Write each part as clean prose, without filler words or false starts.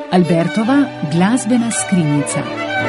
Albertova glasbena skrinjica.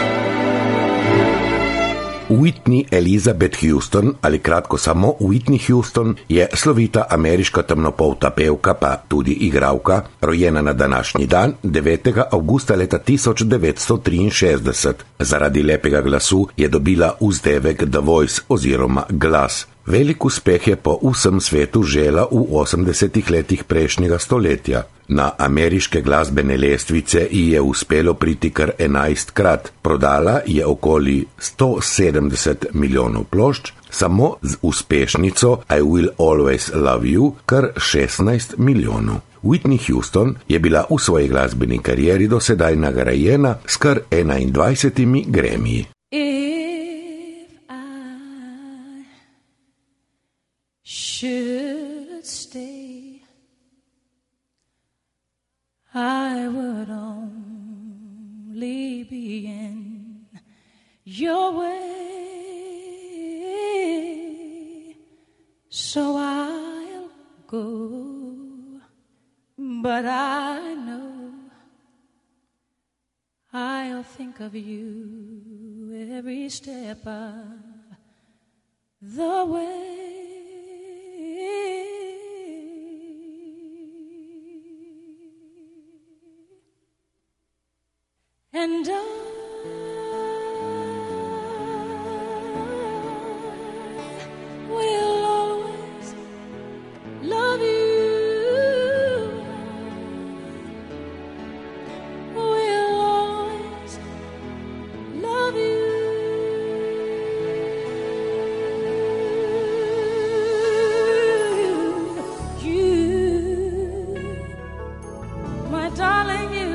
Whitney Elizabeth Houston, ali kratko samo Whitney Houston, je slovita ameriška temnopolta pevka, pa tudi igralka, rojena na današnji dan, 9. avgusta leta 1963. Zaradi lepega glasu je dobila vzdevek The Voice oziroma Glas. Velik uspeh je po vsem svetu žela v 80. letih prejšnjega stoletja. Na ameriške glasbene lestvice ji je uspelo priti kar 11-krat. Prodala je okoli 170 milijonov plošč, samo z uspešnico I Will Always Love You kar 16 milijonov. Whitney Houston je bila v svoji glasbeni karieri do sedaj nagrajena s kar 21 Grammyji. Should stay, I would only be in your way, so I'll go, but I know I'll think of you every step of the way. And I will always love you. Will always love you. You, my darling, you.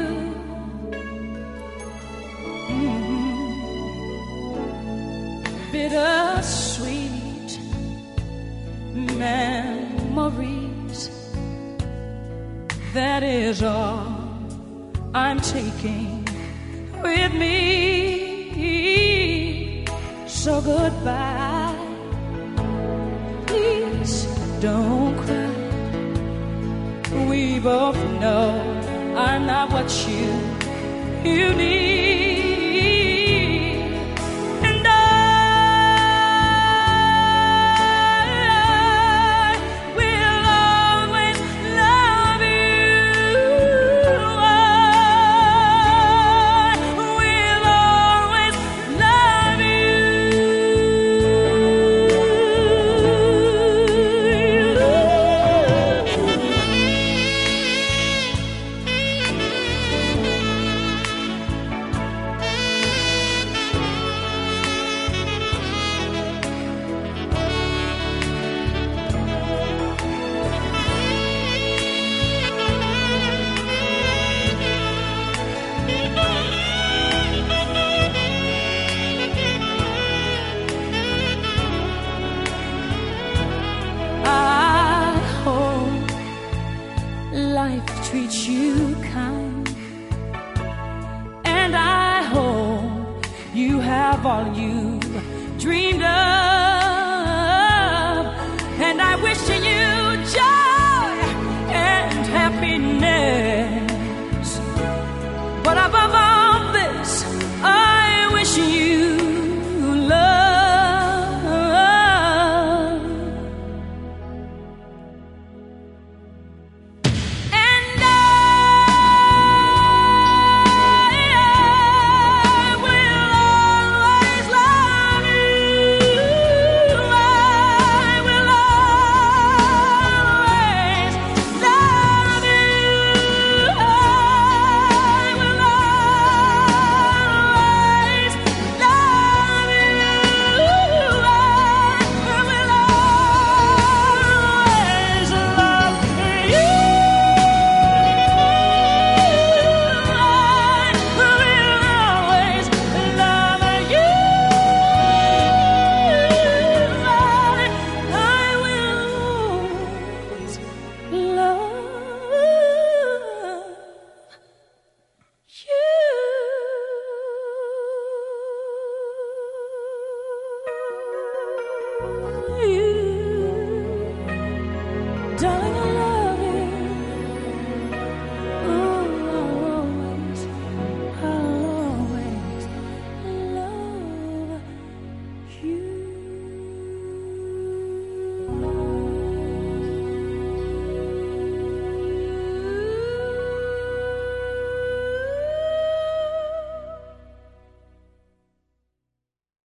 Bittersweet memories, that is all I'm taking with me. So goodbye, please don't cry. We both know I'm not what you need. Life treats you kind, and I hope you have all you dreamed of, and I wish you joy and happiness.